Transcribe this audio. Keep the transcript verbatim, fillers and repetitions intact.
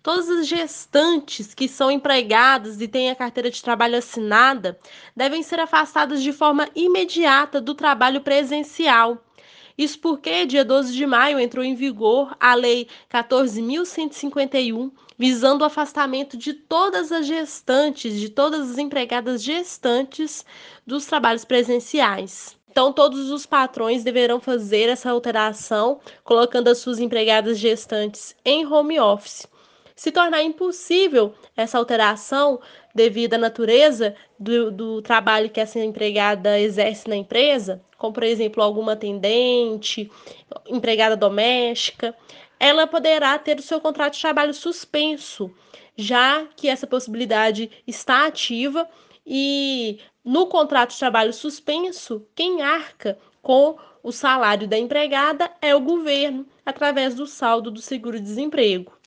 Todas as gestantes que são empregadas e têm a carteira de trabalho assinada devem ser afastadas de forma imediata do trabalho presencial. Isso porque, dia doze de maio, entrou em vigor a Lei quatorze mil cento e cinquenta e um, visando o afastamento de todas as gestantes, de todas as empregadas gestantes dos trabalhos presenciais. Então, todos os patrões deverão fazer essa alteração, colocando as suas empregadas gestantes em home office. Se tornar impossível essa alteração devido à natureza do, do trabalho que essa empregada exerce na empresa, como por exemplo alguma atendente, empregada doméstica, ela poderá ter o seu contrato de trabalho suspenso, já que essa possibilidade está ativa e no contrato de trabalho suspenso, quem arca com o salário da empregada é o governo, através do saldo do seguro-desemprego.